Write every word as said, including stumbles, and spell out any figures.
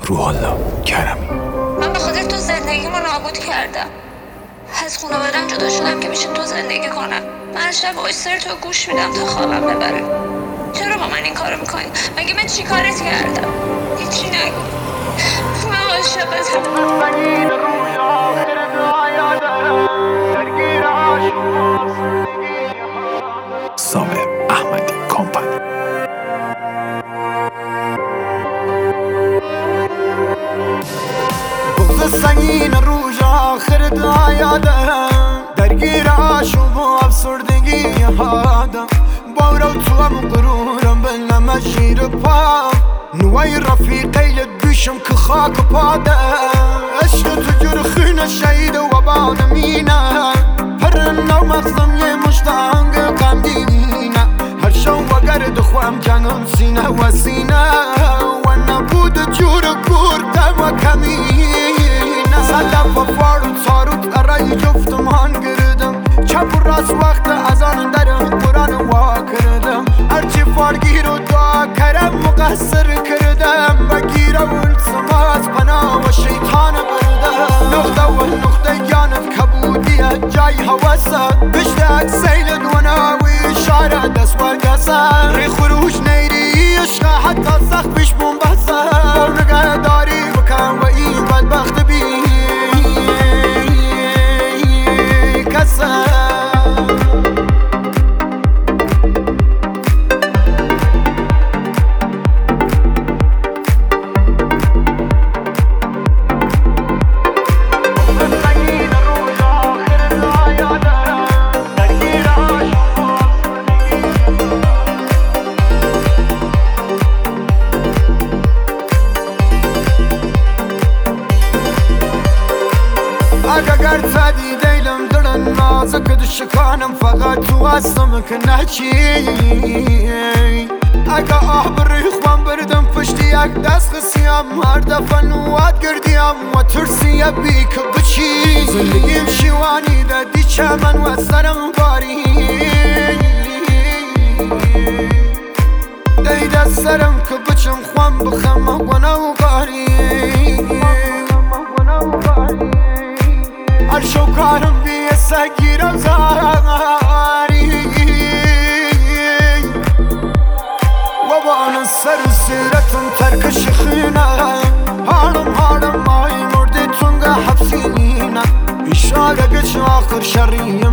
روح الله کرمی. من به خاطر تو زندگیمو نابود کردم. از خانواده‌ام جدا شدم که بشه تو زندگی کنم. من شب وایسر تو گوش میدم تا خوابم ببره. چرا با من این کارو میکنی؟ مگه من چی کارت کردم؟ هیچی نگو. من عاشقتم. سامر احمدی کمپانی. بغض سنگین روز آخر دایادم، درگیر عاشق و افسردگی هادم. بارو تو هم غرورم بلنم شیر پام، نوای رفیقی لدوشم که خاک پادم. عشق تو جرخین شهید و بادمینه، پر نو مغزم یه مشتانگ غمگینه. هر شو و گرد خوام جنم سینه و سینه، و نبود جور گردم و کمینه. سلف و فارو تاروت ارای جفتم هان گردم، چپ و راست وقت از آن در قرآن وا کردم. هرچی فارگیر و دعا کرم مقصر کردم، بگیر و التماس پناه و شیطان بردم. نقطه و نقطه جانت کبودیه جای حواسه، بشتاق سیل دوناوی اشاره دست و گسه. ری خروش نیری عشقه حتی سخت پیش بومبسه، نگه داری بکن و این بدبخت بی کسه. اگر تدی دیلم درن نازک دشکانم، فقط تو هستم که نچی. اگه آه بریخوام بردم پشتی یک دست خسیم، هر دفعه نوات گردیم و ترسی بی که بچی. زندگیم شیوانی دادی چمن و سرم باری، دیده سرم که بچم خوام بخم و نوگاری. هر شو کارم بیه سگیرم زاری، و با آن سر و سیرتون ترکش خینم. هارم هارم مای مردی تونگه حبسینینم، اشاره گچ آخر شریم